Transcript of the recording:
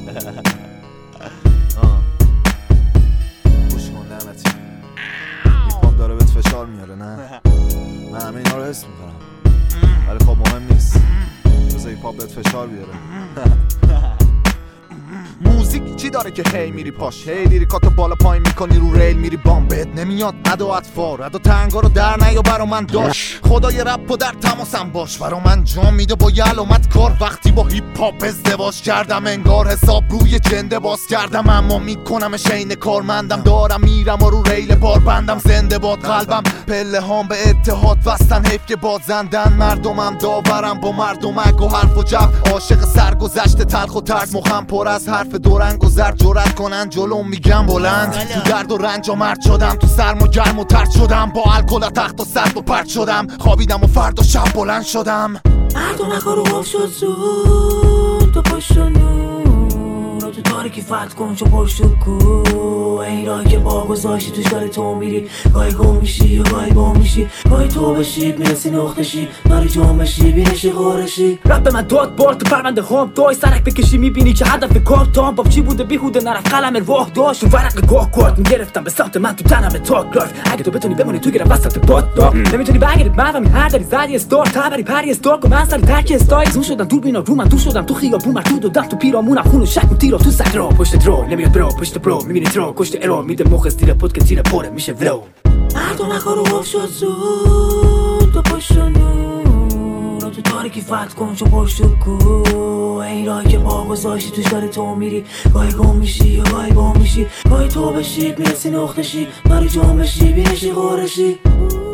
گوش کن لعنتی، هیپ هاپ داره بهت فشار میاره. نه من همه اینا رو حس میکنم، ولی خب مهم نیست، بذار هیپ هاپ بهت فشار بیاره. موزیک چی داره که هی میری پاش، هی لیریکاتو بالا پایین میکنی رو ریل میری بام، بهت نمیاد ادا اطفار ادا تنگا رو در نیا برا من داش. خدای رپ و در تماسم باش، برا من جام میده با یه علامت کار. وقتی با هیپ هاپ ازدواج کردم انگار حساب روی جنده باز کردم، اما میکنمش عین کارمندم، دارم میرم و رو ریل بار بندم. زنده باد قلبم، پله هام به اتحاد وستن، حیف که بازندن. مردمم داورم با مردمک و حرف و جب، عاشق سرگذشت تلخ و ترس، مخم پر از حرف دورنگ و زرد. جرأت کنن جلوم میگم بلند، تو درد و رنج و مرد شدم، تو سرم و گرم و ترد شدم، با الکل تخت و سرد و پرد شدم. خوابیدم و فردا شب بلند شدم. مردمک ها رو خوف شد زود تو پشت و نور، تو تاریکی فتح کن چو پشت و کو. این راهی که با گذاشتی توش داره تو میری، گاهی گم میشی یا گاهی گم میشی، گاهی تو بشی میرسی نقطشی، داری جام بشی بینشی غارشی. رب به من داد بار تو پرونده هم دای سرک بکشی، میبینی که هدف کار تام باب چی بوده بیهوده نرفت قلم روح داشت. تو ورق گاه کارت میگرفتم به سمت من تو تنم تاک لایف. اگه تو بتونی بمونی تو گیرم وسط باد داغ، نمیتونی برگردی من هر دری زدی استار تبری پری استار. من سر ترک استایل زون شدم دور بینا رو من، دور شدم تو خیابون مردود و دم تو پیرامونم، خون و شک و تیرا تو صدرا. پشت درو نمیاد برو پشت برو، میبینی ترو کشت ارور میده مخ استیل پود که تیر پره میشه ولو. مردمک ها رو خوف شد زود تو پشت و نور، تو تاریکی فتح کن چو پشت و کو. این راهی که با گذاشتی توش داره تو میری، گاهی گم میشی یا گاهی گم میشی، گاهی تو بشی میرسی نقطشی، داری جام بشی بینشی غارشی.